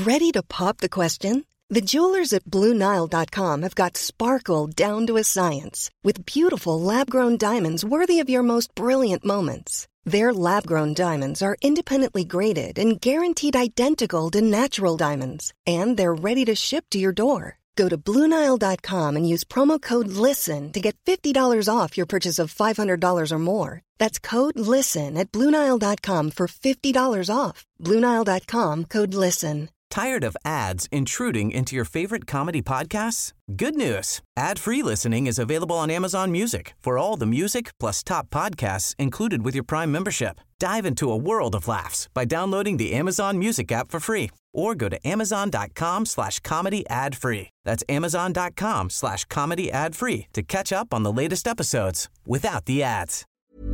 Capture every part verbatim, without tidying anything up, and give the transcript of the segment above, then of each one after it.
Ready to pop the question? The jewelers at Blue Nile dot com have got sparkle down to a science with beautiful lab-grown diamonds worthy of your most brilliant moments. Their lab-grown diamonds are independently graded and guaranteed identical to natural diamonds, and they're ready to ship to your door. Go to Blue Nile dot com and use promo code LISTEN to get fifty dollars off your purchase of five hundred dollars or more. That's code LISTEN at Blue Nile dot com for fifty dollars off. Blue Nile dot com, code LISTEN. Tired of ads intruding into your favorite comedy podcasts? Good news. Ad-free listening is available on Amazon Music for all the music plus top podcasts included with your Prime membership. Dive into a world of laughs by downloading the Amazon Music app for free or go to amazon.com slash comedy ad free. That's amazon.com slash comedy ad free to catch up on the latest episodes without the ads.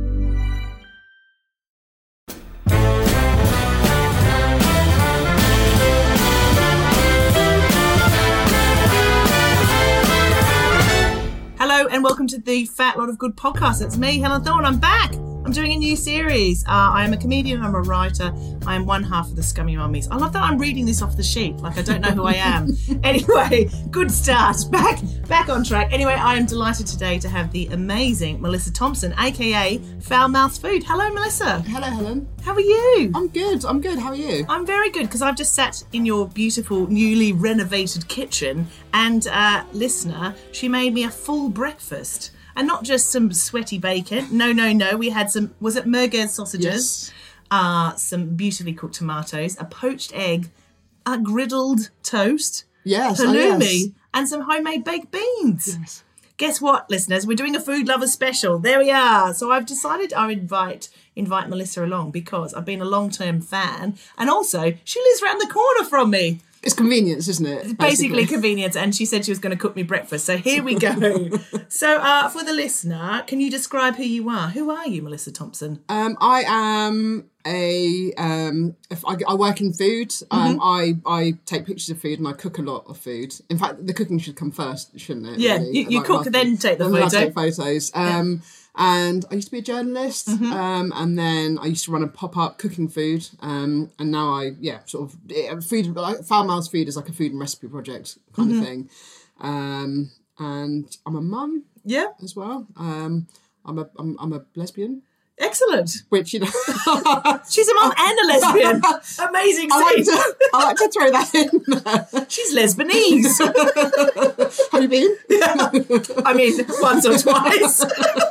Hello and welcome to the Fat Lot of Good podcast. It's me, Helen Thorne. I'm back. I'm doing a new series. Uh, I am a comedian. I'm a writer. I am one half of the Scummy Mummies. I love that I'm reading this off the sheet. Like I don't know who I am. Anyway, good start. Back, back on track. Anyway, I am delighted today to have the amazing Melissa Thompson, aka Foul Mouth Food. Hello, Melissa. Hello, Helen. How are you? I'm good. I'm good. How are you? I'm very good because I've just sat in your beautiful, newly renovated kitchen, and uh, listener, she made me a full breakfast. And not just some sweaty bacon. No, no, no. We had some, was it merguez sausages? Yes. Uh, some beautifully cooked tomatoes, a poached egg, a griddled toast, Yes. halloumi, Oh, yes. and some homemade baked beans. Yes. Guess what, listeners? We're doing a food lovers special. There we are. So I've decided I invite invite Melissa along because I've been a long-term fan. And also, she lives around the corner from me. It's convenience, isn't it? Basically, basically convenience, and she said she was going to cook me breakfast. So here we go. So uh, for the listener, can you describe who you are? Who are you, Melissa Thompson? Um, I am a. Um, if I, I work in food. Um, Mm-hmm. I I take pictures of food and I cook a lot of food. In fact, the cooking should come first, shouldn't it? Yeah, really? you, you Like, cook, rather- then take the then I photo. take photos. Um, And I used to be a journalist, Mm-hmm. um, and then I used to run a pop-up cooking food, um, and now I, yeah, sort of, it, food, like, Foul Mouth's Food is like a food and recipe project kind Mm-hmm. of thing. Um, and I'm a mum Yeah, as well. Um, I'm a, I'm, I'm a lesbian, excellent. which, you know, She's a mum and a lesbian. Amazing I like scene. to, I like to throw that in there. She's Lesbanese. Have you been? I mean, once or twice.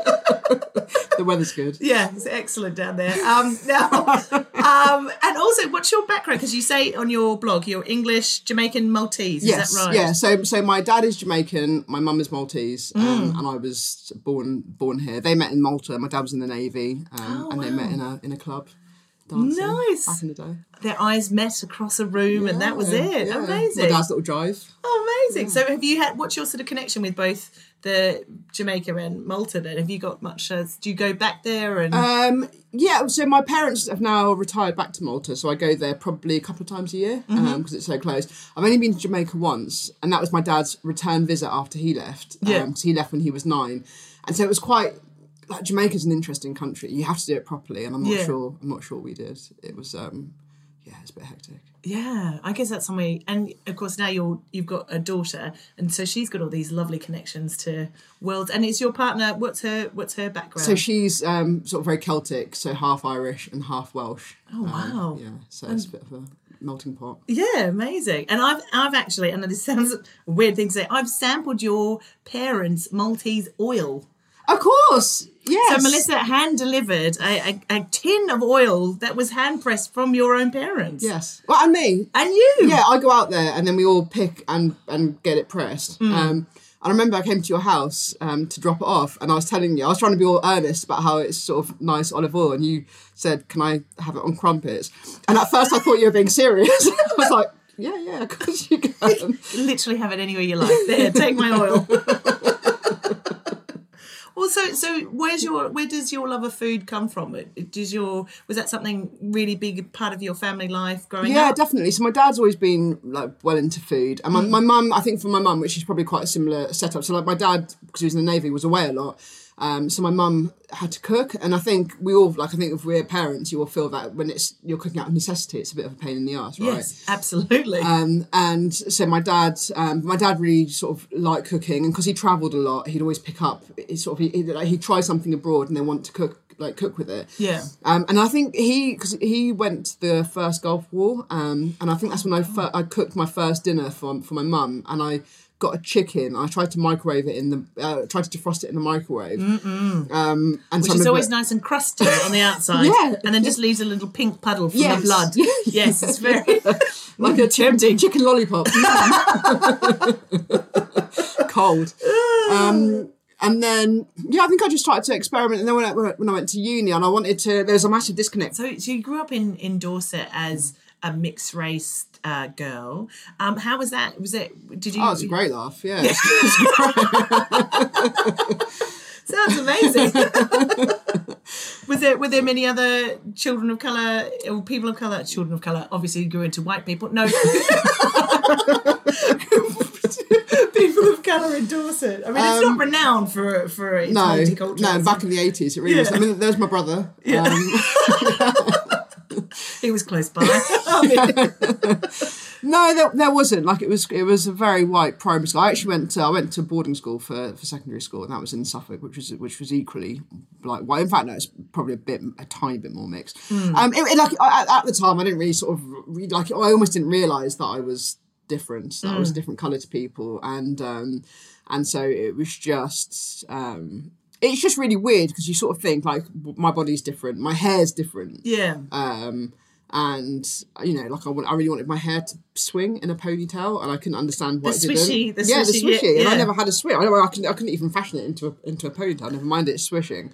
The weather's good. Yeah, it's excellent down there. Um, now, um, and also, what's your background? Because you say on your blog you're English, Jamaican, Maltese. Yes, Is that right? yeah. So, so my dad is Jamaican, my mum is Maltese, Mm. um, and I was born born here. They met in Malta. My dad was in the Navy, um, Oh, and they wow. met in a in a club. Dancing Nice. back in the day. Their eyes met across a room, and that was Yeah, it. yeah. Amazing. My dad's little drive. Oh, amazing. So, have you had? What's your sort of connection with both the Jamaica and Malta? Then, have you got much? Uh, do you go back there? And Um, yeah, so my parents have now retired back to Malta, so I go there probably a couple of times a year because Mm-hmm. it's so close. I've only been to Jamaica once, and that was my dad's return visit after he left. Yeah. Um, so he left when he was nine, and so it was quite. Like Jamaica's an interesting country. You have to do it properly, and I'm not Yeah. sure. I'm not sure we did. It was, um, yeah, it's a bit hectic. yeah, I guess that's somewhere. And of course, now you're you've got a daughter, and so she's got all these lovely connections to worlds. And it's your partner. What's her What's her background? So she's um, sort of very Celtic, so half Irish and half Welsh. Oh, Um, wow. yeah, so it's a bit of a melting pot. Yeah, amazing. And I've I've actually, and this sounds a weird thing to say, I've sampled your parents' Maltese oil. Of course, yes. So Melissa hand delivered a, a, a tin of oil that was hand pressed from your own parents. Yes. Well, and me. And you. Yeah, I go out there and then we all pick and, and get it pressed. Mm. Um, and I remember I came to your house um, to drop it off, and I was telling you, I was trying to be all earnest about how it's sort of nice olive oil, and you said, "Can I have it on crumpets?" And at first I thought you were being serious. I was like, "Yeah, yeah, of course you can." Literally have it anywhere you like. There, take my oil. Well, so so where's your where does your love of food come from? Does your was that something really big part of your family life growing Yeah, up? definitely. So my dad's always been like well into food, and my my mum, I think for my mum, which is probably quite a similar setup. So like my dad, because he was in the Navy, was away a lot, Um, so my mum had to cook, and I think we all, like, I think if we're parents, you will feel that when it's you're cooking out of necessity, it's a bit of a pain in the arse, right? Yes, absolutely. Um, and so my dad, um, my dad really sort of liked cooking, and because he travelled a lot, he'd always pick up, he sort of, he'd, like, he'd try something abroad and then want to cook, like cook with it. Yeah. Um, and I think he, because he went to the first Gulf War, um, and I think that's when I, fir- I cooked my first dinner for for my mum, and I got a chicken. I tried to microwave it in the, uh, tried to defrost it in the microwave. Um, and Which so is I'm a always bit- nice and crusty on the outside. Yeah. And then just leaves a little pink puddle from Yes. the blood. Yes, it's very like a tempting. chicken lollipop. Cold. Um, and then, yeah, I think I just started to experiment. And then when I, when I went to uni and I wanted to, there was a massive disconnect. So, so you grew up in, in Dorset as a mixed race uh, girl. Um, how was that? Was it? Did you? Oh, it's a great laugh, yeah. Sounds amazing. Was there were there many other children of colour or people of colour? Children of colour obviously grew into white people. No, people of colour in Dorset. I mean, it's Um, not renowned for for its No, multiculturalism. no, back in the eighties, it really Yeah. was. I mean, there's my brother. Yeah. Um, He was close by. I mean, No, there, there wasn't. Like, it was it was a very white primary school. I actually went to I went to boarding school for, for secondary school, and that was in Suffolk, which was which was equally like white. In fact, no, it's probably a bit a tiny bit more mixed. Mm. Um, it, it, like at, at the time, I didn't really sort of read, like I almost didn't realise that I was different. That Mm. I was a different colour to people, and um, and so it was just. Um, it's just really weird because you sort of think like my body's different, my hair's different. yeah. Um, and you know, like I want, I really wanted my hair to swing in a ponytail, and I couldn't understand why The it didn't. swishy- the yeah, swishy, the swishy, yeah, and I yeah. never had a swing. I, I couldn't, I couldn't even fashion it into a, into a ponytail. Never mind it swishing.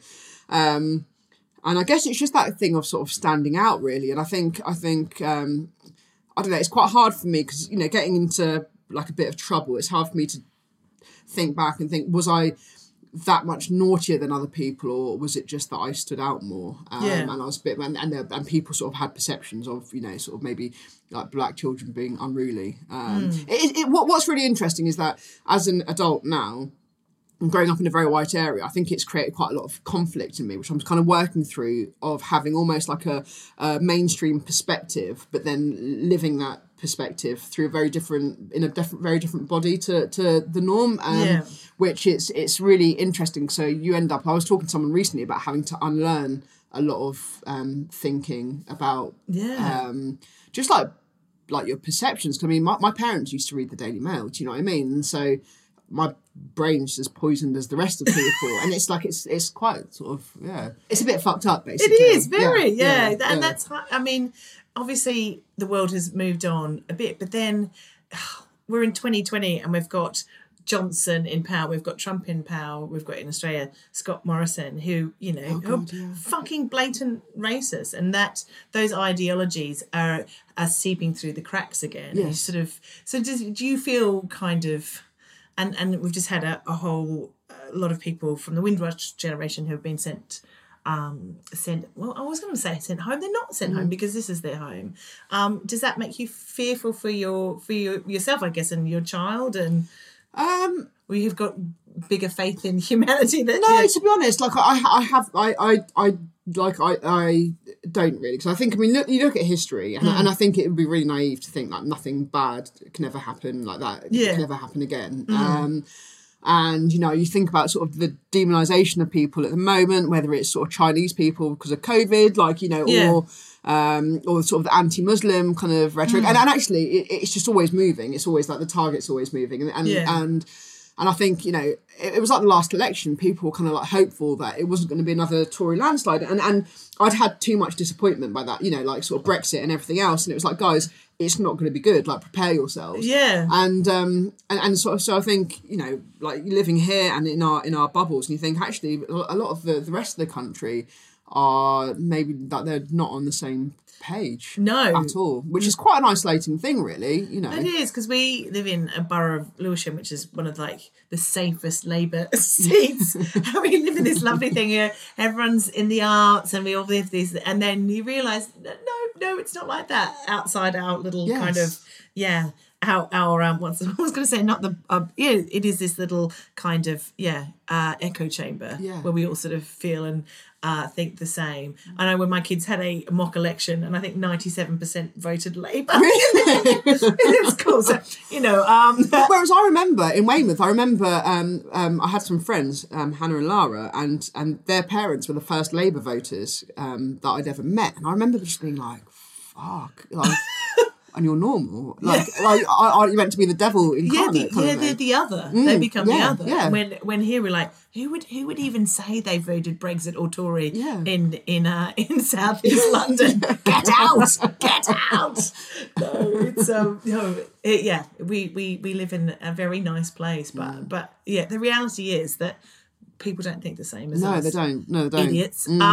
Um, and I guess it's just that thing of sort of standing out, really. And I think, I think, um, I don't know. It's quite hard for me because you know, getting into like a bit of trouble. It's hard for me to think back and think, was I that much naughtier than other people, or was it just that I stood out more? Um, Yeah. And I was a bit, and, and there- and people sort of had perceptions of, you know, sort of maybe like black children being unruly. Um, it, it, what, what's really interesting is that as an adult now, and growing up in a very white area, I think it's created quite a lot of conflict in me, which I'm kind of working through, of having almost like a, a mainstream perspective, but then living that perspective through a very different, in a different, very different body to, to the norm, um, Yeah. which it's it's really interesting. So you end up, I was talking to someone recently about having to unlearn a lot of um, thinking about Yeah. um, just like like your perceptions. 'Cause I mean, my, my parents used to read the Daily Mail, do you know what I mean? And so my brain's as poisoned as the rest of people, and it's like it's it's quite sort of yeah, it's a bit fucked up It basically. is very, yeah, yeah, and yeah. that's. I mean, obviously the world has moved on a bit, but then we're in twenty twenty and we've got Johnson in power, we've got Trump in power, we've got in Australia Scott Morrison, who you know, Oh, God, are yeah. fucking blatant racist, and that those ideologies are are seeping through the cracks again. Yes. You sort of. So, does, do you feel kind of? And and we've just had a, a whole a lot of people from the Windrush generation who have been sent, um, sent. Well, I was going to say sent home. They're not sent Mm. home because this is their home. Um, does that make you fearful for your for your, yourself, I guess, and your child, and Um, or you've got bigger faith in humanity that no, you to be honest, like I, I have, I, I, I like I, I don't really, because I think, I mean, look, you look at history, and, and I think it would be really naive to think that nothing bad can ever happen like that. Yeah. It can never happen again. Um, and you know, you think about sort of the demonisation of people at the moment, whether it's sort of Chinese people because of COVID, like you know, Yeah. or. Um, or sort of the anti-Muslim kind of rhetoric, and, and actually, it, it's just always moving. It's always like the target's always moving, and and Yeah. and, and I think you know it, it was like the last election. People were kind of like hopeful that it wasn't going to be another Tory landslide, and and I'd had too much disappointment by that. You know, like sort of Brexit and everything else, and it was like, guys, it's not going to be good. Like, prepare yourselves. Yeah. And um and, and sort of so I think you know like living here and in our in our bubbles, and you think actually a lot of the the rest of the country are maybe that they're not on the same page No. at all, which is quite an isolating thing, really. You know, It is, because we live in a borough of Lewisham, which is one of like the safest Labour seats. And we live in this lovely thing here. Everyone's in the arts, and we all live these. And then you realise, no, no, it's not like that outside our little Yes. kind of yeah. our our um what's I was going to say not the uh, yeah it is this little kind of yeah uh echo chamber yeah. where we all sort of feel and uh think the same. I know when my kids had a mock election and I think ninety-seven percent voted Labour. Really? It's cool. So, you know, um whereas I remember in Weymouth, I remember um, um, I had some friends, um, Hannah and Lara, and and their parents were the first Labour voters um, that I'd ever met, and I remember just being like, "Fuck," like, and you're normal, like, yeah. like I, I, you meant to be the devil incarnate. Yeah, the, yeah, they're the other. Mm, they become yeah, the other. Yeah. When when here we're like, who would who would even say they voted Brexit or Tory yeah. in in uh, in South East London? Get out! Get out! No, it's um no, it, yeah. We, we we live in a very nice place, but mm. but yeah, the reality is that people don't think the same as no, us. No, they don't. No, they don't. Idiots. Mm.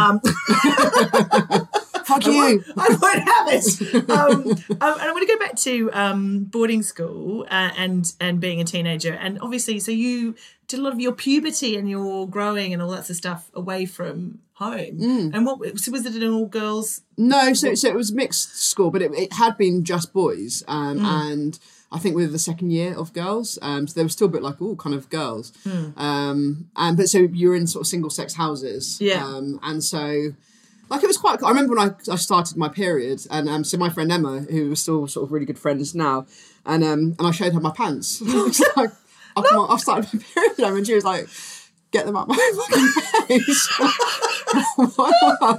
Um, Fuck I you. Won't, I won't have it. Um, um, and I want to go back to um, boarding school uh, and and being a teenager. And obviously, so you did a lot of your puberty and your growing and all that sort of stuff away from home. Mm. And what so was it an all girls? No, so so it was mixed school, but it, it had been just boys. Um, mm. And I think we were the second year of girls. Um, so they were still a bit like, oh, kind of girls. Mm. Um, and but so you were in sort of single sex houses. Yeah. Um, and so. Like, it was quite... I remember when I, I started my period, and um, so my friend Emma, who was still sort of really good friends now, and um, and I showed her my pants. I was like, I've, no. I've started my period, and she was like, get them up my fucking face. Why,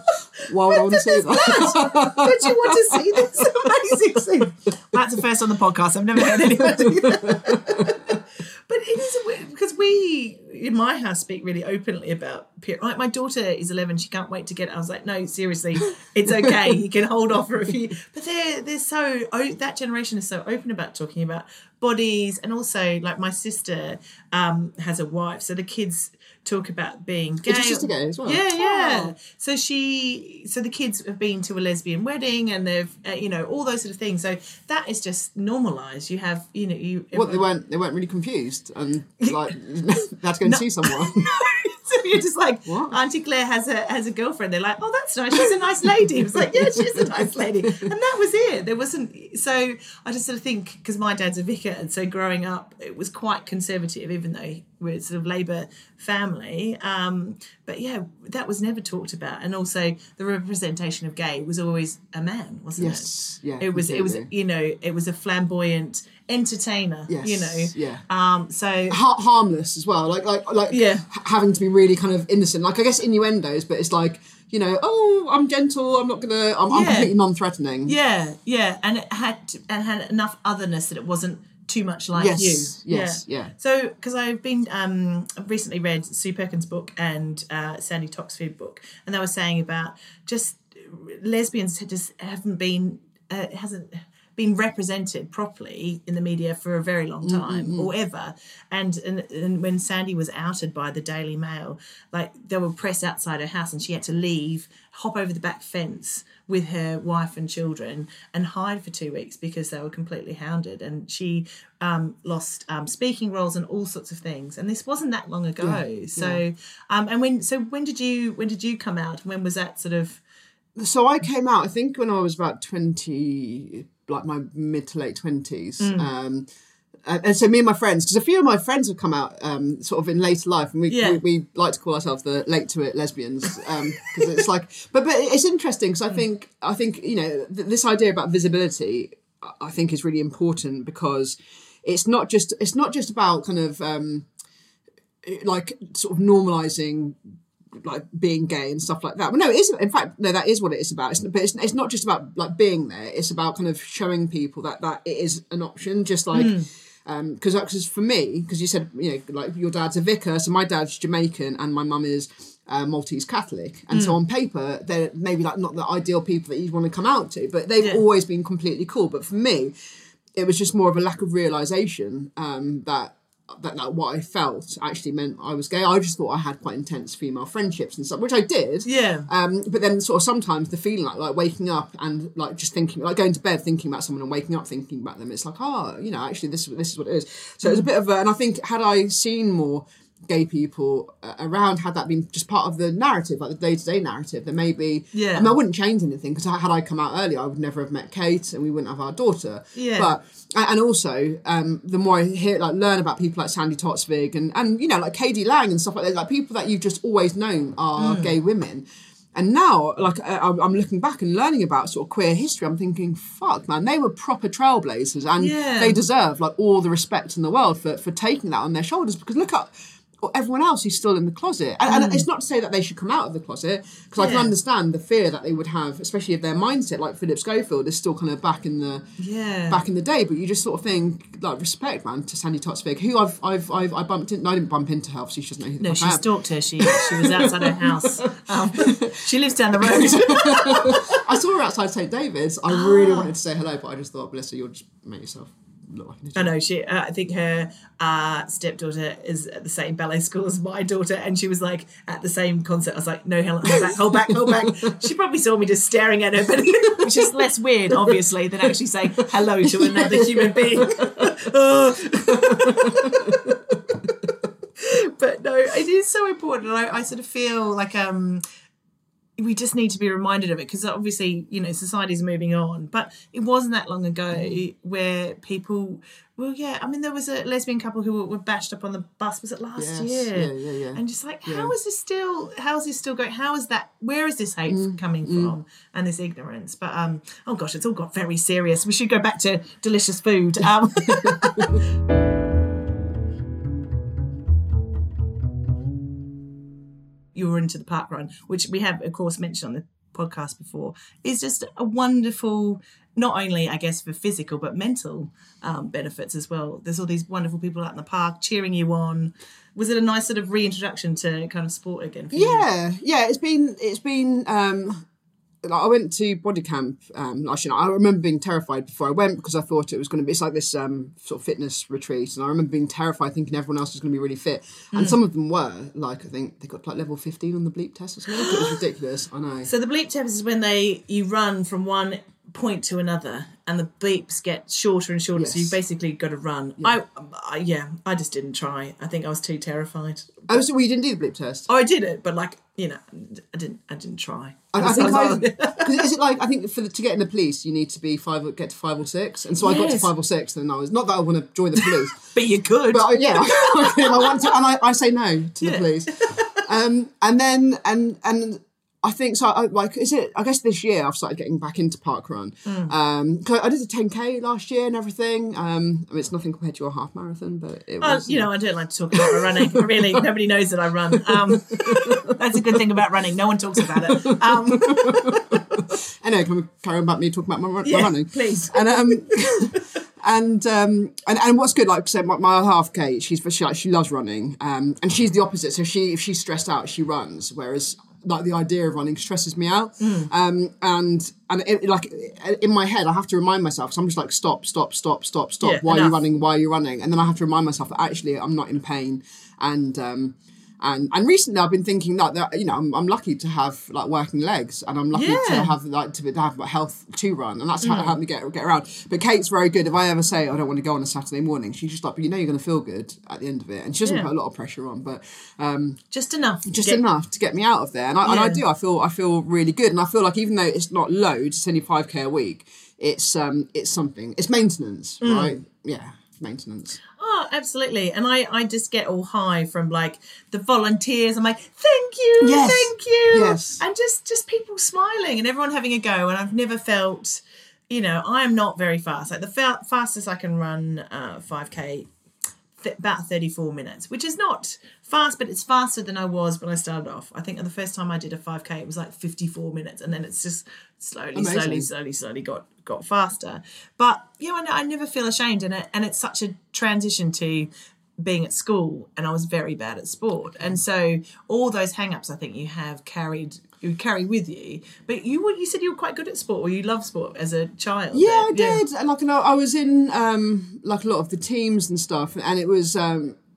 why would I want to see that? Don't you want to see this amazing scene? That's the first on the podcast. I've never heard anyone do that. But it is a weird, because we in my house speak really openly about period. Like my daughter is eleven, she can't wait to get it. I was like, no, seriously, it's okay. You can hold off for a few. But they're they're so oh, that generation is so open about talking about bodies, and also like my sister um, has a wife, so the kids talk about being gay. Is your sister gay as well? Yeah, yeah. Oh. So she, so the kids have been to a lesbian wedding, and they've, uh, you know, all those sort of things. So that is just normalised. You have, you know, you. What, they weren't they weren't really confused and like they had to go and no, see someone. No. So you're just like, what? Auntie Claire has a has a girlfriend. They're like, oh, that's nice. She's a nice lady. It was like, yeah, she's a nice lady, and that was it. There wasn't. So I just sort of think, because my dad's a vicar, and so growing up, it was quite conservative, even though we're sort of Labour family. Um, but yeah, that was never talked about, and also the representation of gay was always a man, wasn't yes, it? Yes, yeah. It was. Completely. It was. You know, it was a flamboyant entertainer. Yes, you know. Yeah. Um. So ha- harmless as well. Like like like. Yeah. Having to be really kind of innocent. Like I guess innuendos, but it's like, you know, oh, I'm gentle. I'm not gonna. I'm, yeah. I'm completely non-threatening. Yeah, yeah, and it had to, and had enough otherness that it wasn't too much like yes, you. Yes, yeah. yeah. So, because I've been, um, I've recently read Sue Perkins' book and uh, Sandy Toxford book, and they were saying about just lesbians just haven't been, uh, hasn't been represented properly in the media for a very long time, mm-hmm. or ever. And, and and when Sandy was outed by the Daily Mail, like there were press outside her house, and she had to leave, hop over the back fence with her wife and children and hide for two weeks because they were completely hounded. And she um, lost um, speaking roles and all sorts of things. And this wasn't that long ago. Yeah, so yeah. um, and when so when did you when did you come out? When was that sort of? So I came out, I think, when I was about twenty, like my mid to late twenties. Mm. Um, and, and so me and my friends, because a few of my friends have come out um, sort of in later life, and we, yeah. we we like to call ourselves the late to it lesbians, because um, it's like, but but it's interesting because I think I think you know th- this idea about visibility, I think is really important, because it's not just it's not just about kind of um, like sort of normalizing like being gay and stuff like that. Well, no, it is. In fact, no, that is what it is about. It's, but it's, it's not just about like being there. It's about kind of showing people that that it is an option. Just like, because mm. um, for me, because you said, you know, like your dad's a vicar, so my dad's Jamaican and my mum is uh, Maltese Catholic, and mm. so on paper they're maybe like not the ideal people that you want to come out to, but they've yeah. always been completely cool. But for me, it was just more of a lack of realization um, that. That, that what I felt actually meant I was gay. I just thought I had quite intense female friendships and stuff, which I did. Yeah. Um, but then sort of sometimes the feeling like like waking up and like just thinking, like going to bed thinking about someone and waking up thinking about them, it's like, oh, you know, actually this this is what it is. So it was a bit of a, and I think had I seen more gay people uh, around, had that been just part of the narrative, like the day-to-day narrative, then maybe, yeah. I mean, I wouldn't change anything, because had I come out earlier, I would never have met Kate, and we wouldn't have our daughter. Yeah. But, and also, um, the more I hear, like, learn about people like Sandy Totsvig and, and you know, like Katie Lang and stuff like that, like people that you've just always known are mm. gay women. And now, like, I'm looking back and learning about sort of queer history, I'm thinking, fuck, man, they were proper trailblazers, and yeah. they deserve, like, all the respect in the world for, for taking that on their shoulders, because look at everyone else who's still in the closet. And, mm. and it's not to say that they should come out of the closet, because yeah. I can understand the fear that they would have, especially if their mindset, like Philip Schofield, is still kind of back in the yeah. back in the day. But you just sort of think, like, respect, man, to Sandy Totsvig, who I've I've I've I bumped in. No, I didn't bump into her, so she doesn't know who the No, fuck she I am. stalked her. She she was outside her house. Um, she lives down the road. I saw her outside Saint David's. I oh. really wanted to say hello, but I just thought, bless her, you'll just make yourself look like an idiot. I know, she. Uh, I think her uh, stepdaughter is at the same ballet school as my daughter, and she was like at the same concert. I was like, no, Helen, hold back, hold back, hold back. She probably saw me just staring at her, but which is less weird, obviously, than actually saying hello to another human being. But no, it is so important, and I, I sort of feel like um. we just need to be reminded of it, because obviously, you know, society's moving on. But it wasn't that long ago where people, well, yeah, I mean, there was a lesbian couple who were, were bashed up on the bus, was it last yes. year? Yeah, yeah, yeah. And just like, yeah. how is this still, how is this still going? How is that, where is this hate mm. coming mm. from, and this ignorance? But, um, oh gosh, it's all got very serious. We should go back to delicious food. Um, you were into the park run, which we have, of course, mentioned on the podcast before, is just a wonderful, not only, I guess, for physical, but mental um, benefits as well. There's all these wonderful people out in the park cheering you on. Was it a nice sort of reintroduction to kind of sport again for you? Yeah, yeah, it's been, it's been, um, like I went to body camp um, last year. I remember being terrified before I went, because I thought it was going to be, it's like this um, sort of fitness retreat, and I remember being terrified thinking everyone else was going to be really fit, and mm. some of them were, like I think they got like level fifteen on the bleep test or something. It was ridiculous, I know. So the bleep test is when they you run from one point to another, and the bleeps get shorter and shorter, yes. so you basically got to run. Yeah. I, I yeah, I just didn't try. I think I was too terrified. Oh, so well, you didn't do the bleep test? Oh, I did it, but like, you know, I didn't. I didn't try. I, I think I, because is it like, I think for the, to get in the police you need to be five, get to five or six, and so yes. I got to five or six, and I was not that I want to join the police, but you could. But I, yeah, I, I, I want to, and I, I say no to yeah. the police. Um, and then and and. I think so. I, like, is it? I guess this year I've started getting back into parkrun. Mm. Um, cause I did a ten K last year and everything. Um, I mean, it's nothing compared to your half marathon, but it was. Uh, you know, I don't like to talk about my running. Really, nobody knows that I run. Um, that's a good thing about running. No one talks about it. Um, anyway, can we carry on about me talking about my, yeah, my running? Please. And um, and um, and and what's good, like, so my, my half K, she's she like she loves running. Um, and she's the opposite. So she if she's stressed out, she runs, whereas. Like the idea of running stresses me out, mm. um, and and it, like in my head, I have to remind myself. So I'm just like, stop, stop, stop, stop, stop. Yeah, why enough. Are you running? Why are you running? And then I have to remind myself that actually I'm not in pain, and um, and and recently I've been thinking that, that you know I'm, I'm lucky to have like working legs, and I'm lucky yeah. to have like to, to have health to run, and that's how mm. it helped me get get around. But Kate's very good. If I ever say I don't want to go on a Saturday morning, she's just like, but you know you're going to feel good at the end of it, and she doesn't yeah. put a lot of pressure on, but um, just enough, just get... enough to get me out of there. And I, yeah. and I do. I feel I feel really good, and I feel like even though it's not loads, it's only five K a week. It's um it's something. It's maintenance, mm. right? Yeah, maintenance. Oh, absolutely. And I, I just get all high from like the volunteers. I'm like, thank you, yes. thank you. Yes. And just, just people smiling and everyone having a go. And I've never felt, you know, I am not very fast. Like the fa- fastest I can run uh, five K, th- about thirty-four minutes, which is not fast, but it's faster than I was when I started off. I think the first time I did a five K, it was like fifty-four minutes. And then it's just slowly, Amazing. slowly, slowly, slowly got got faster. But yeah, I, I never feel ashamed, and it, and it's such a transition to being at school, and I was very bad at sport, and so all those hang-ups I think you have carried you carry with you. But you you said you were quite good at sport, or you loved sport as a child. Yeah, I yeah. did. Like, you know, I was in um, like a lot of the teams and stuff, and it was. Um,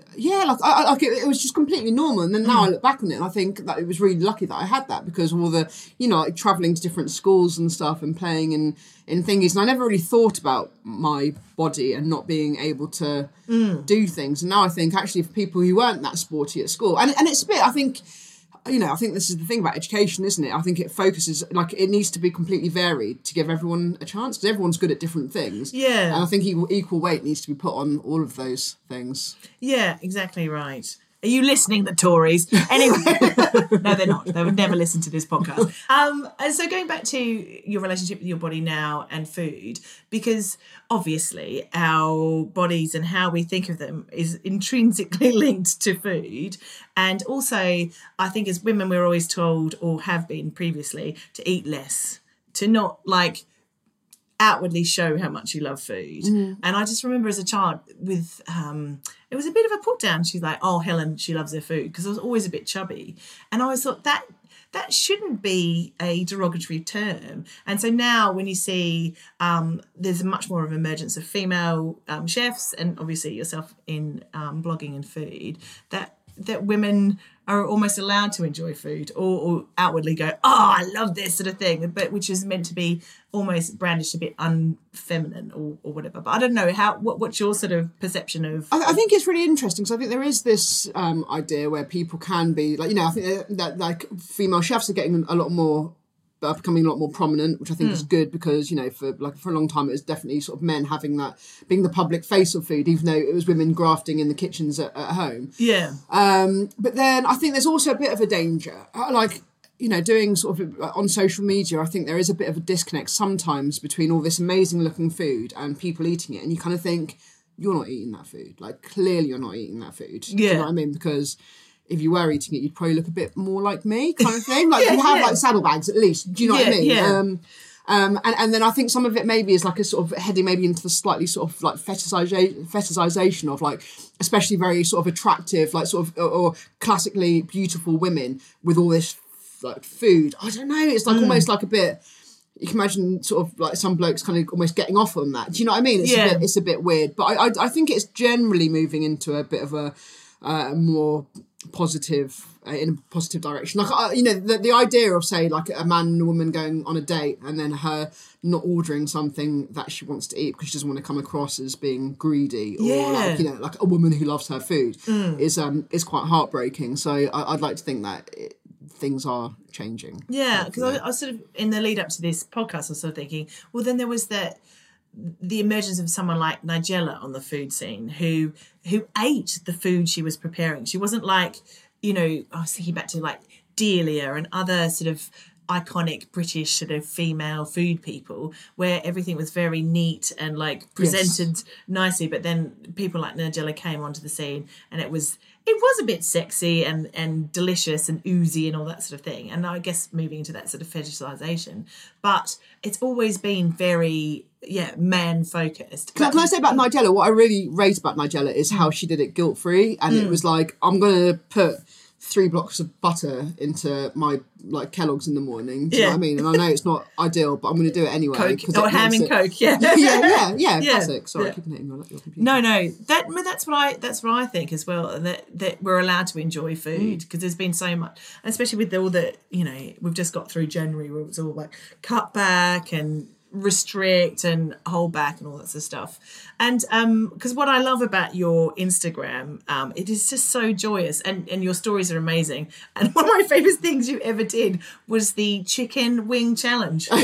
yeah, like I, I- like it, it was just completely normal. And then now I look back on it and I think that it was really lucky that I had that, because of all the, you know, like travelling to different schools and stuff and playing in, in thingies. And I never really thought about my body and not being able to Mm. do things. And now I think actually for people who weren't that sporty at school, and, and it's a bit, I think, you know, I think this is the thing about education, isn't it? I think it focuses, like, it needs to be completely varied to give everyone a chance, because everyone's good at different things. Yeah. And I think equal, equal weight needs to be put on all of those things. Yeah, exactly right. Are you listening, the Tories? Anyway, no, they're not. They would never listen to this podcast. Um, and so going back to your relationship with your body now and food, because obviously our bodies and how we think of them is intrinsically linked to food. And also, I think as women, we're always told, or have been previously, to eat less, to not like outwardly show how much you love food. Mm. And I just remember as a child with, um, it was a bit of a put down. She's like, oh, Helen, she loves her food, because I was always a bit chubby. And I always thought that that shouldn't be a derogatory term. And so now when you see um, there's much more of an emergence of female um, chefs, and obviously yourself in um, blogging and food, that that women are almost allowed to enjoy food, or, or outwardly go, oh, I love this sort of thing, but which is meant to be almost brandished a bit unfeminine or, or whatever. But I don't know, how. What, what's your sort of perception of... I, I think it's really interesting, because I think there is this um, idea where people can be, like, you know, I think that, like, female chefs are getting a lot more, are becoming a lot more prominent, which I think mm. is good, because, you know, for like for a long time it was definitely sort of men having that, being the public face of food, even though it was women grafting in the kitchens at, at home. Yeah. Um, but then I think there's also a bit of a danger, like, you know, doing sort of on social media, I think there is a bit of a disconnect sometimes between all this amazing looking food and people eating it, and you kind of think, you're not eating that food. Like, clearly you're not eating that food. Yeah. Do you know what I mean? Because if you were eating it, you'd probably look a bit more like me, kind of thing. Like, yeah, you have yeah. like saddlebags at least. Do you know yeah, what I mean? Yeah. Um, um, and, and then I think some of it maybe is like a sort of heading maybe into the slightly sort of like fetishization, fetishization of like, especially very sort of attractive, like sort of, or, or classically beautiful women with all this like food. I don't know. It's like mm. almost like a bit, you can imagine sort of like some blokes kind of almost getting off on that. Do you know what I mean? It's yeah. a bit, it's a bit weird, but I, I, I think it's generally moving into a bit of a, uh, more positive uh, in a positive direction, like uh, you know, the, the idea of, say, like a man and a woman going on a date and then her not ordering something that she wants to eat because she doesn't want to come across as being greedy, or yeah. like, you know, like a woman who loves her food mm. is um is quite heartbreaking. So I, I'd like to think that it, things are changing. Yeah, because I, I was sort of in the lead up to this podcast, I was sort of thinking, well, then there was that the emergence of someone like Nigella on the food scene who who ate the food she was preparing. She wasn't like, you know, I was thinking back to like Delia and other sort of iconic British sort of female food people, where everything was very neat and like presented yes. nicely, but then people like Nigella came onto the scene and it was it was a bit sexy and and delicious and oozy and all that sort of thing. And I guess moving into that sort of fetishization, but it's always been very yeah man focused. Can, can I say about Nigella, what I really rate about Nigella is how she did it guilt free, and mm. it was like, I'm gonna put three blocks of butter into my like Kellogg's in the morning. Do you yeah. know what I mean? And I know it's not ideal, but I'm going to do it anyway. Coke or ham and it... Coke, yeah, yeah, yeah, yeah, yeah. Classic. Sorry, yeah. I keep hitting your, your computer. No, no, that that's what I that's what I think as well. That that we're allowed to enjoy food because mm. there's been so much, and especially with all the, you know, we've just got through January where it's all like cut back and restrict and hold back and all that sort of stuff. And um because what I love about your Instagram, um it is just so joyous, and and your stories are amazing. And one of my favorite things you ever did was the chicken wing challenge. Can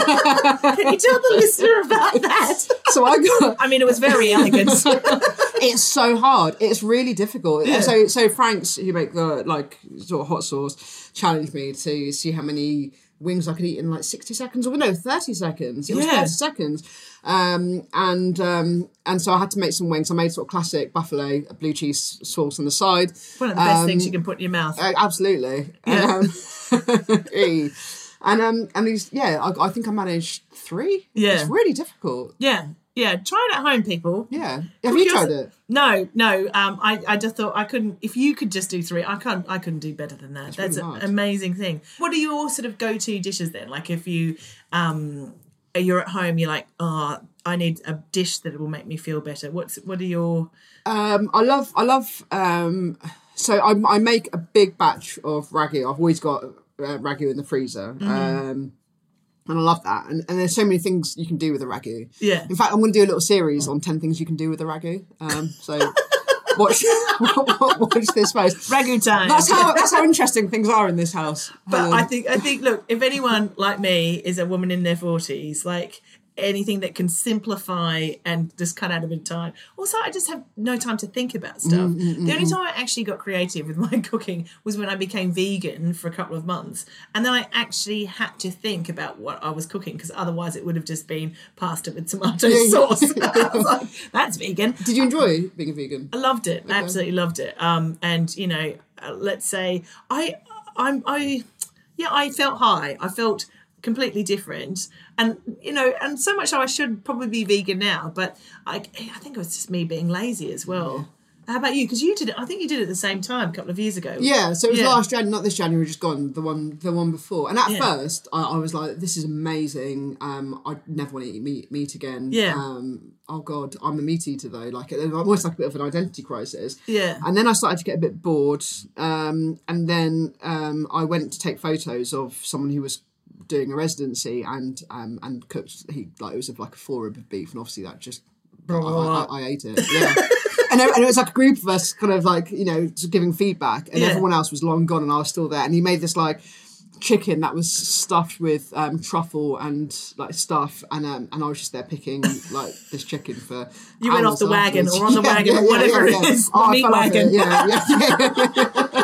you tell the listener about that? So I got I mean, it was very elegant. It's so hard. It's really difficult. Yeah. So so Frank's, who make the like sort of hot sauce, challenged me to see how many wings I could eat in like sixty seconds, or no, thirty seconds. It was yeah. thirty seconds. Um, and um, and so I had to make some wings. I made sort of classic buffalo blue cheese sauce on the side. One of the best um, things you can put in your mouth. Uh, absolutely. Yeah. Um, and um, and these, yeah, I, I think I managed three. Yeah. It's really difficult. Yeah. Yeah, try it at home, people. Yeah. Have you tried it? No, no. Um, I, I just thought I couldn't. If you could just do three, I can't. I couldn't do better than that. It's That's really an hard. amazing thing. What are your sort of go-to dishes then? Like if you, um, you're at home, you're like, oh, I need a dish that will make me feel better. What's what are your? Um, I love I love. Um, so I I make a big batch of ragu. I've always got uh, ragu in the freezer. Mm-hmm. Um, And I love that. And, and there's so many things you can do with a ragu. Yeah. In fact, I'm going to do a little series on ten things you can do with a ragu. Um, so watch, watch this space. Ragu time. That's how that's how interesting things are in this house. But um, I think I think look, if anyone like me is a woman in their forties, like anything that can simplify and just cut out a bit of time. Also, I just have no time to think about stuff. Mm, mm, the only mm. time I actually got creative with my cooking was when I became vegan for a couple of months. And then I actually had to think about what I was cooking, because otherwise it would have just been pasta with tomato Yeah, yeah. sauce. I was like, that's vegan. Did you enjoy being a vegan? I loved it. Okay. Absolutely loved it. Um, and, you know, uh, let's say I, I'm, I, yeah, I felt high. I felt completely different, and you know, and so much so I should probably be vegan now, but I, I think it was just me being lazy as well. Yeah. How about you? Because you did it. I think you did it at the same time a couple of years ago. Yeah, so it was yeah. last January, not this January, just gone. The one, the one before. And at yeah. first, I, I was like, "This is amazing. Um, I never want to eat meat, meat again." Yeah. Um, oh God, I'm a meat eater though. Like, it was almost like a bit of an identity crisis. Yeah. And then I started to get a bit bored. Um, and then um, I went to take photos of someone who was doing a residency and um and cooked. He like it was like a four rib of beef, and obviously that just I, I, I ate it. Yeah. And it, and it was like a group of us kind of like, you know, just giving feedback, and yeah. everyone else was long gone and I was still there. And he made this like chicken that was stuffed with um, truffle and like stuff, and um, and I was just there picking like this chicken for you went off the wagon afterwards. or on the yeah, wagon yeah, or whatever yeah, yeah, yeah. it is. Oh, the meat wagon. yeah, yeah, yeah.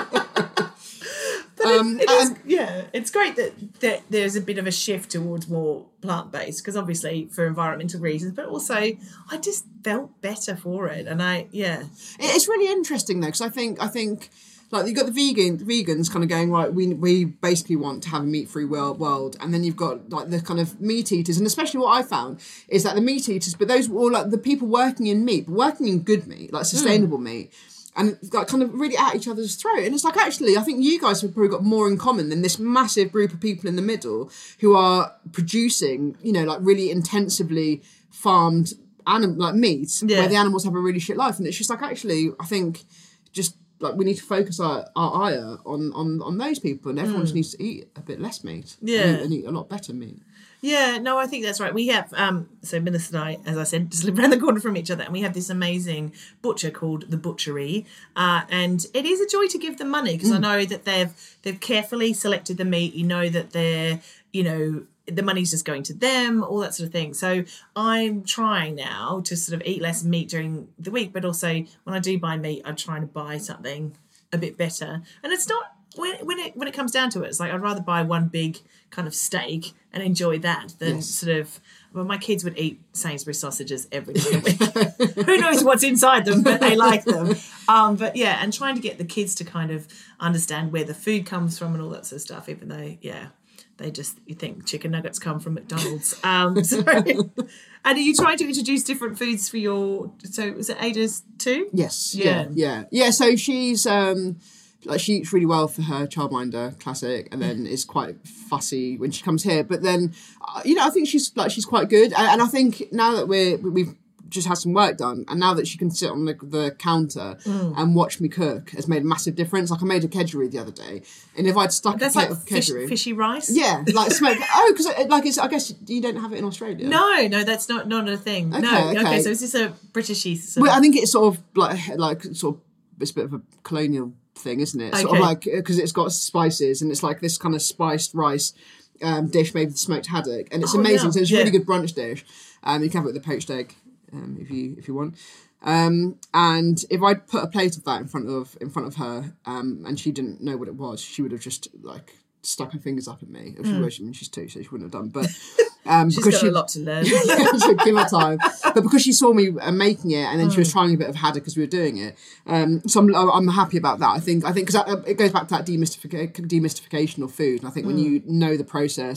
Um, it is, yeah, it's great that, that there's a bit of a shift towards more plant-based, because obviously for environmental reasons, but also I just felt better for it, and I yeah, it's really interesting though, because I think I think like you've got the vegan the vegans kind of going, right, we we basically want to have a meat-free world, world, and then you've got like the kind of meat eaters, and especially what I found is that the meat eaters, but those were all like the people working in meat, but working in good meat, like sustainable mm. meat. And like kind of really at each other's throat. And it's like, actually, I think you guys have probably got more in common than this massive group of people in the middle who are producing, you know, like really intensively farmed anim- like meat, yeah. where the animals have a really shit life. And it's just like, actually, I think just like we need to focus our, our ire on, on, on those people, and everyone mm. just needs to eat a bit less meat. Yeah. And eat, and eat a lot better meat. Yeah, no, I think that's right. We have, um, so Melissa and I, as I said, just live around the corner from each other, and we have this amazing butcher called The Butchery, uh, and it is a joy to give them money, because mm. I know that they've they've carefully selected the meat. You know that they're, you know, the money's just going to them, all that sort of thing. So I'm trying now to sort of eat less meat during the week, but also when I do buy meat, I'm trying to buy something a bit better. And it's not, when when it when it comes down to it, it's like I'd rather buy one big kind of steak and enjoy that than yes. sort of, well, my kids would eat Sainsbury's sausages every day a week. Who knows what's inside them, but they like them. Um, but yeah, and trying to get the kids to kind of understand where the food comes from and all that sort of stuff, even though, yeah, they just, you think chicken nuggets come from McDonald's. Um, so, and are you trying to introduce different foods for your, so was it Ada's too? Yes. Yeah. Yeah. Yeah. yeah so she's, um, like she eats really well for her childminder classic, and then is quite fussy when she comes here. But then, uh, you know, I think she's like she's quite good, and, and I think now that we're we've just had some work done, and now that she can sit on the, the counter mm. and watch me cook has made a massive difference. Like I made a kedgeree the other day, and if I'd stuck That's a plate like of kedgeree, fish, fishy rice, yeah, like smoked. oh, because like it's I guess you don't have it in Australia. No, no, that's not not a thing. Okay, no, okay. okay. So is this a Britishy? Sort Well, of... I think it's sort of like like sort of it's a bit of a colonial thing, isn't it? Okay. Sort of like because it's got spices and it's like this kind of spiced rice um, dish made with smoked haddock, and it's oh, amazing. Yeah. So it's a yeah. really good brunch dish. Um, you can have it with a poached egg um, if you if you want. Um, and if I'd put a plate of that in front of in front of her, um, and she didn't know what it was, she would have just like stuck her fingers up at me. She, mm. I mean, she's two, so she wouldn't have done. But um, she's because got she, a lot to learn. so give her time. But because she saw me uh, making it, and then mm. she was trying a bit of haddock because we were doing it, um, so I'm, I'm happy about that. I think I think because it goes back to that demystification demystification of food, and I think mm. when you know the process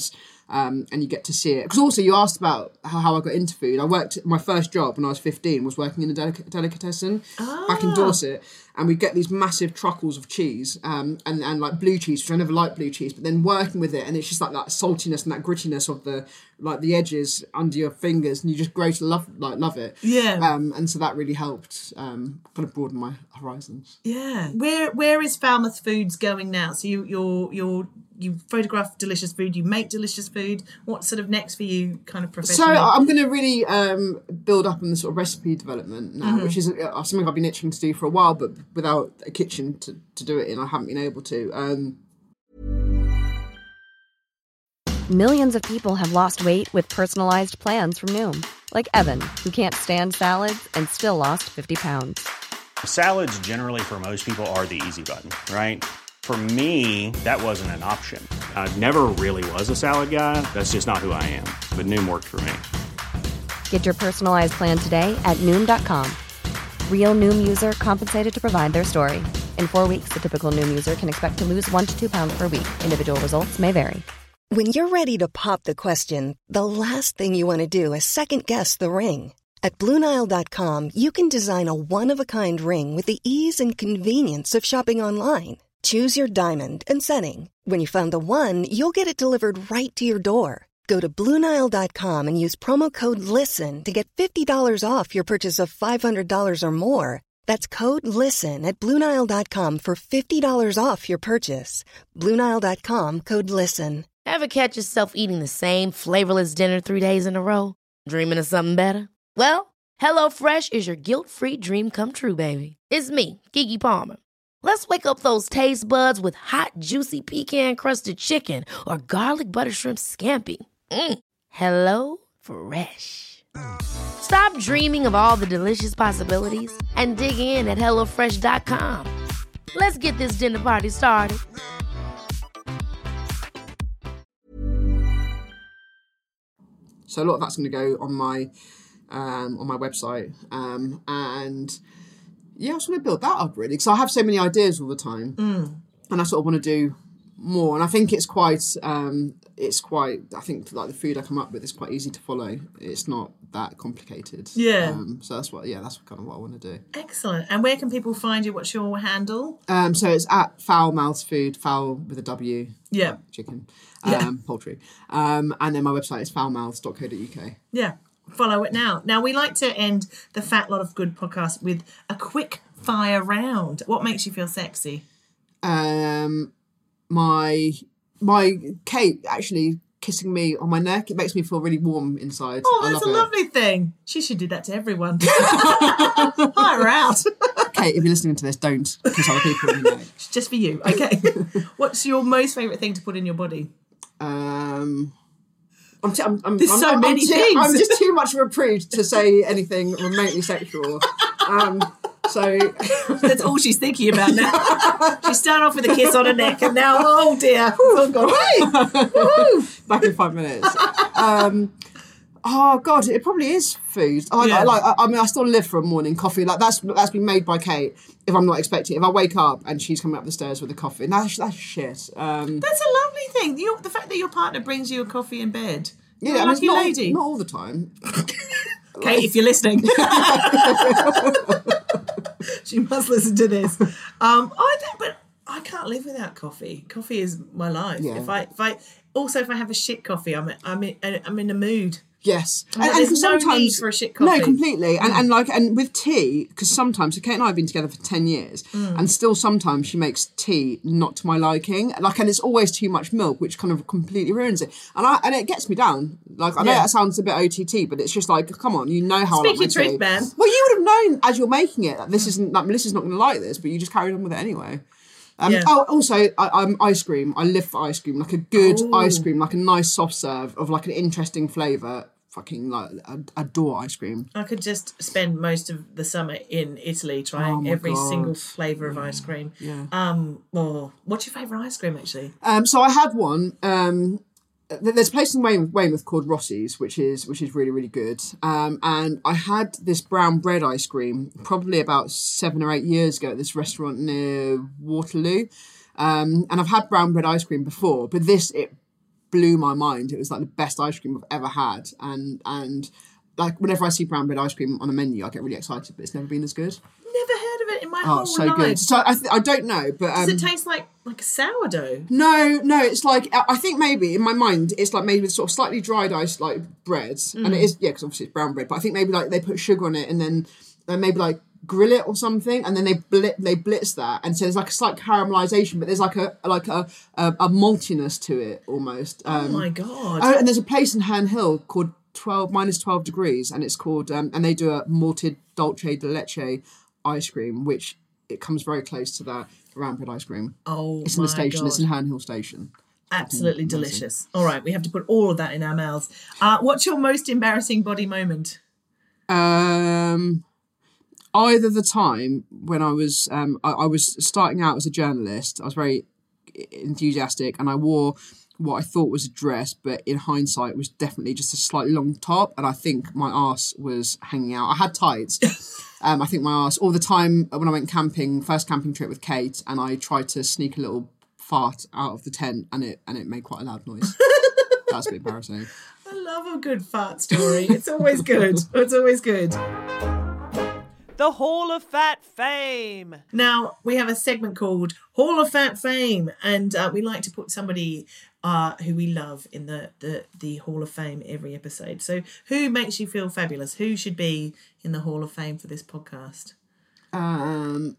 Um, and you get to see it. Because also you asked about how, how I got into food. I worked, my first job when I was fifteen was working in a delic- delicatessen ah. back in Dorset. And we get these massive truckles of cheese um, and, and like blue cheese, which I never liked blue cheese, but then working with it and it's just like that saltiness and that grittiness of the like the edges under your fingers and you just grow to love like love it. Yeah. Um, and so that really helped um, kind of broaden my horizons. Yeah. Where where is Falmouth Foods going now? So you you're you're you photograph delicious food, you make delicious food. What's sort of next for you kind of professionally? So I'm going to really um, build up on the sort of recipe development now, mm-hmm. which is uh, something I've been itching to do for a while, but without a kitchen to, to do it in, I haven't been able to. Um... Millions of people have lost weight with personalized plans from Noom. Like Evan, who can't stand salads and still lost fifty pounds. Salads generally for most people are the easy button, right? For me, that wasn't an option. I never really was a salad guy. That's just not who I am. But Noom worked for me. Get your personalized plan today at Noom dot com. Real Noom user compensated to provide their story. In four weeks, the typical Noom user can expect to lose one to two pounds per week. Individual results may vary. When you're ready to pop the question, the last thing you want to do is second-guess the ring. At Blue Nile dot com, you can design a one-of-a-kind ring with the ease and convenience of shopping online. Choose your diamond and setting. When you find the one, you'll get it delivered right to your door. Go to Blue Nile dot com and use promo code LISTEN to get fifty dollars off your purchase of five hundred dollars or more. That's code LISTEN at Blue Nile dot com for fifty dollars off your purchase. Blue Nile dot com, code LISTEN. Ever catch yourself eating the same flavorless dinner three days in a row? Dreaming of something better? Well, HelloFresh is your guilt-free dream come true, baby. It's me, Keke Palmer. Let's wake up those taste buds with hot, juicy pecan-crusted chicken or garlic butter shrimp scampi. Mm. Hello Fresh. Stop dreaming of all the delicious possibilities and dig in at hello fresh dot com. Let's get this dinner party started. So a lot of that's going to go on my um, on my website, um, and yeah, I just want to build that up really because I have so many ideas all the time, mm. and I sort of want to do more. And I think it's quite, um, it's quite. I think like the food I come up with is quite easy to follow. It's not that complicated. Yeah. Um, so that's what. Yeah, that's kind of what I want to do. Excellent. And where can people find you? What's your handle? Um, so it's at Foul Mouths Food. Foul with a W. Yeah. Chicken. Yeah. Um, poultry. Um, and then my website is foul mouths dot co dot uk. Yeah. Follow it now. Now, we like to end the Fat Lot of Good podcast with a quick fire round. What makes you feel sexy? Um, my my Kate actually kissing me on my neck. It makes me feel really warm inside. Oh, I that's love a it. lovely thing. She should do that to everyone. Hire her out. Kate, if you're listening to this, don't kiss other people on your neck. It's just for you. Okay. What's your most favourite thing to put in your body? Um... I'm, t- I'm, I'm, There's I'm, so I'm, many I'm, t- things. I'm just too much of a prude to say anything remotely sexual. Um, so that's all she's thinking about now. She started off with a kiss on her neck, and now, oh dear, oh god, back in five minutes. Um, oh god, it probably is food. I, Yeah. I, like, I, I mean, I still live for a morning coffee. Like that's that's been made by Kate. If I'm not expecting, if I wake up and she's coming up the stairs with a coffee, that's that's shit. Um, that's a lovely thing. You, the fact that your partner brings you a coffee in bed. yeah, You're a I mean, it's lucky not, lady. not all the time. Kate, if you're listening, she must listen to this. Um, I think, but I can't live without coffee. Coffee is my life. Yeah. If I, if I, also if I have a shit coffee, I'm, I'm in, I'm in a mood. Yes, Well, there's no need for a shit coffee. No, completely, and and like and with tea, because sometimes so Kate and I have been together for ten years, Mm. and still sometimes she makes tea not to my liking, like, and it's always too much milk, which kind of completely ruins it, and I and it gets me down. Like I know Yeah. that sounds a bit O T T, but it's just like, come on, you know how Speak I like my your truth, tea. man. Well, you would have known as you're making it that this isn't that Melissa's not going to like this, but you just carried on with it anyway. Um, Yeah. Oh, also, I, I'm ice cream. I live for ice cream, like a good Ooh. ice cream, like a nice soft serve of like an interesting flavour. Fucking like I adore ice cream. I could just spend most of the summer in Italy trying Oh my every God. single flavour of ice cream. Yeah. Um. Well, what's your favourite ice cream actually? Um, so I had one. Um, th- there's a place in Weymouth, Weymouth called Rossi's, which is which is really really good. Um, and I had this brown bread ice cream probably about seven or eight years ago at this restaurant near Waterloo. Um, and I've had brown bread ice cream before, but this it blew my mind. It was like the best ice cream I've ever had. And and like whenever I see brown bread ice cream on a menu, I get really excited, but it's never been as good. Never heard of it in my Oh, whole so life. good. So I, th- I don't know, but um, Does it taste like like a sourdough? no, no. It's like I think maybe in my mind it's like made with sort of slightly dried ice like bread, mm. and it is yeah, because obviously it's brown bread. But I think maybe like they put sugar on it and then they maybe like grill it or something, and then they blit they blitz that, and so there's like a slight caramelization, but there's like a like a a, a maltiness to it almost. Um, oh my god! Oh, and there's a place in Herne Hill called twelve minus twelve degrees, and it's called um, and they do a malted dulce de leche ice cream, which it comes very close to that brown bread ice cream. Oh, it's in the station. God. It's in Herne Hill Station. Absolutely delicious. All right, we have to put all of that in our mouths. Uh, what's your most embarrassing body moment? Um, either the time when I was um, I, I was starting out as a journalist. I was very enthusiastic, and I wore what I thought was a dress, but in hindsight was definitely just a slightly long top, and I think my arse was hanging out. I had tights. um, I think my arse all the time when I went camping, first camping trip with Kate, and I tried to sneak a little fart out of the tent, and it and it made quite a loud noise. That's a bit embarrassing. I love a good fart story. It's always good. It's always good. The Hall of Fat Fame. Now, we have a segment called Hall of Fat Fame, and uh, we like to put somebody uh, who we love in the, the, the Hall of Fame every episode. So who makes you feel fabulous? Who should be in the Hall of Fame for this podcast? Um,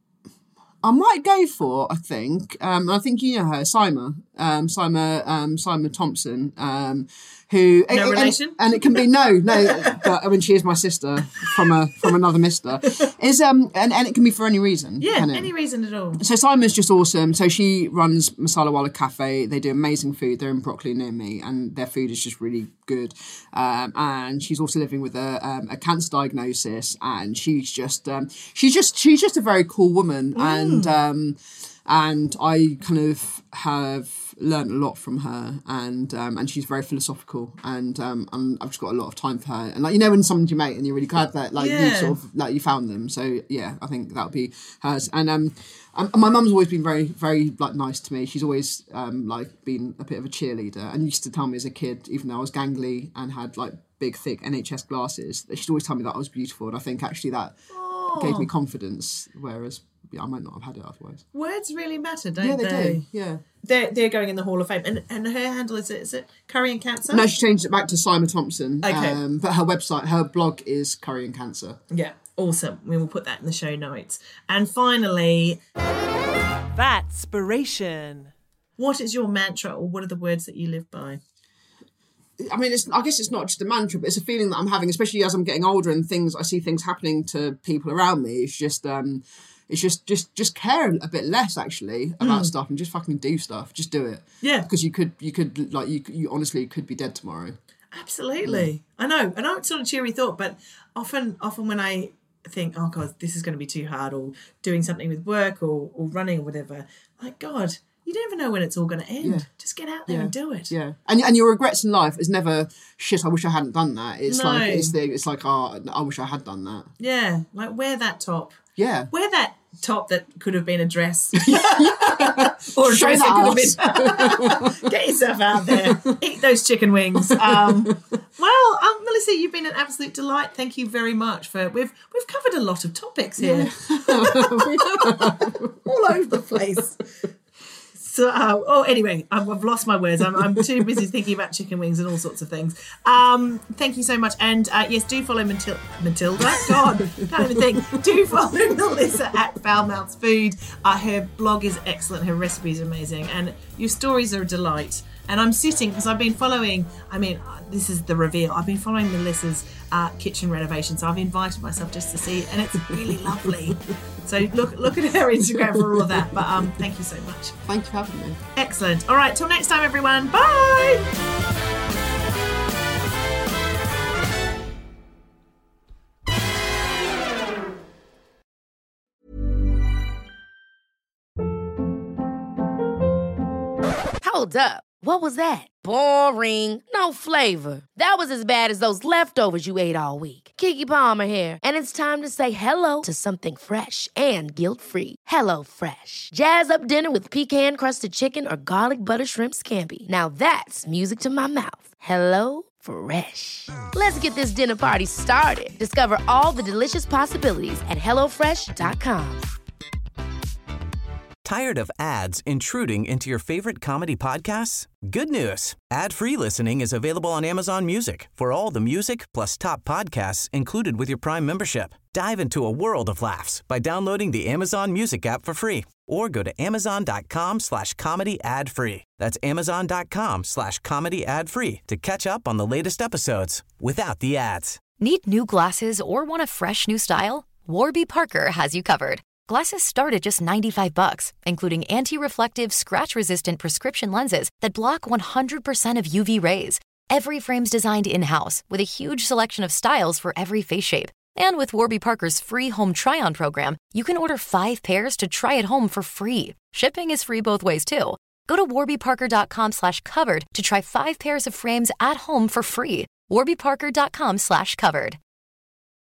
I might go for, I think, um, I think you know her, Sima, um, Sima, um, Sima Thompson, um, who no and, relation, and, and it can be no, no, but I mean she is my sister from a from another mister. Is um and, and it can be for any reason. Yeah, can it? any reason at all. So Simon's just awesome. So she runs Masala Wala Cafe. They do amazing food. They're in Brockley near me, and their food is just really good. Um, and she's also living with a um, a cancer diagnosis, and she's just um, she's just she's just a very cool woman, mm. and um, and I kind of have learned a lot from her, and um, and she's very philosophical, and um, and I've just got a lot of time for her. And like you know, when someone's your mate, and you're really glad that like yeah. you sort of like you found them. So yeah, I think that would be hers. And um, um, my mum's always been very very like nice to me. She's always um like been a bit of a cheerleader, and used to tell me as a kid, even though I was gangly and had like big thick N H S glasses, that she'd always tell me that I was beautiful. And I think actually that oh. gave me confidence, whereas yeah, I might not have had it otherwise. Words really matter, don't yeah, they? they do. Yeah. They're, they're going in the Hall of Fame. And and her handle, is it, is it Curry and Cancer? No, she changed it back to Sima Thompson. Okay. Um, but her website, her blog is Curry and Cancer. Yeah, awesome. We will put that in the show notes. And finally... Fatspiration. What is your mantra, or what are the words that you live by? I mean, it's, I guess it's not just a mantra, but it's a feeling that I'm having, especially as I'm getting older and things, I see things happening to people around me. It's just... Um, It's just, just, just care a bit less actually about mm. stuff, and just fucking do stuff. Just do it. Yeah. Because you could, you could, like, you, you honestly could be dead tomorrow. Absolutely. Mm. I know. I know it's sort of cheery thought, but often, often when I think, oh God, this is going to be too hard, or doing something with work or, or running or whatever, like, God, you never know when it's all going to end. Yeah. Just get out there yeah. and do it. Yeah. And and your regrets in life is never, shit, I wish I hadn't done that. It's no. like, it's the, it's like, oh, I wish I had done that. Yeah. Like, wear that top. Yeah. Wear that top that could have been a dress. Or a Show dress that that could have been... Get yourself out there. Eat those chicken wings. Um, well, um, Melissa, you've been an absolute delight. Thank you very much for... We've we've covered a lot of topics here. Yeah. All over the place. So, uh, oh, anyway, I've, I've lost my words. I'm, I'm too busy thinking about chicken wings and all sorts of things. Um, thank you so much. And uh, yes, do follow Matil- Matilda. God, can't even think. Do follow Melissa at Foul Mouths Food. Uh, her blog is excellent. Her recipe is amazing. And your stories are a delight. And I'm sitting, because I've been following, I mean, this is the reveal. I've been following Melissa's uh, kitchen renovation. So I've invited myself just to see it. And it's really lovely. So look look at her Instagram for all of that. But um, thank you so much. Thank you for having me. Excellent. All right, till next time, everyone. Bye. Hold up. What was that? Boring. No flavor. That was as bad as those leftovers you ate all week. Keke Palmer here, and it's time to say hello to something fresh and guilt-free. Hello Fresh. Jazz up dinner with pecan-crusted chicken or garlic butter shrimp scampi. Now that's music to my mouth. Hello Fresh. Let's get this dinner party started. Discover all the delicious possibilities at hello fresh dot com. Tired of ads intruding into your favorite comedy podcasts? Good news. Ad-free listening is available on Amazon Music for all the music plus top podcasts included with your Prime membership. Dive into a world of laughs by downloading the Amazon Music app for free or go to amazon.com slash comedy ad free. That's amazon.com slash comedy ad free to catch up on the latest episodes without the ads. Need new glasses or want a fresh new style? Warby Parker has you covered. Glasses start at just ninety-five bucks, including anti-reflective, scratch-resistant prescription lenses that block one hundred percent of U V rays. Every frame's designed in-house with a huge selection of styles for every face shape. And with Warby Parker's free home try-on program, you can order five pairs to try at home for free. Shipping is free both ways, too. Go to warbyparker.com slash covered to try five pairs of frames at home for free. warbyparker.com slash covered.